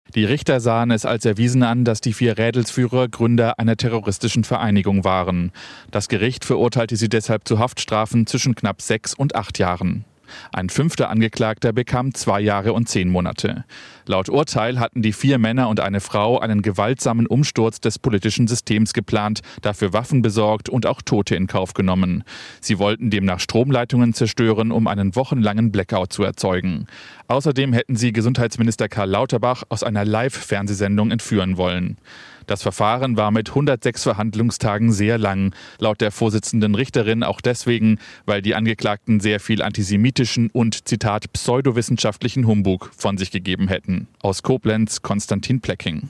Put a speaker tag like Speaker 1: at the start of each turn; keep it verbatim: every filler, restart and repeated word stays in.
Speaker 1: Die Richter sahen es als erwiesen an, dass die vier Rädelsführer Gründer einer terroristischen Vereinigung waren. Das Gericht verurteilte sie deshalb zu Haftstrafen zwischen knapp sechs und acht Jahren. Ein fünfter Angeklagter bekam zwei Jahre und zehn Monate. Laut Urteil hatten die vier Männer und eine Frau einen gewaltsamen Umsturz des politischen Systems geplant, dafür Waffen besorgt und auch Tote in Kauf genommen. Sie wollten demnach Stromleitungen zerstören, um einen wochenlangen Blackout zu erzeugen. Außerdem hätten sie Gesundheitsminister Karl Lauterbach aus einer Live-Fernsehsendung entführen wollen. Das Verfahren war mit hundertsechs Verhandlungstagen sehr lang, laut der Vorsitzenden Richterin auch deswegen, weil die Angeklagten sehr viel antisemitischen und, Zitat, pseudowissenschaftlichen Humbug von sich gegeben hätten. Aus Koblenz, Konstantin Plecking.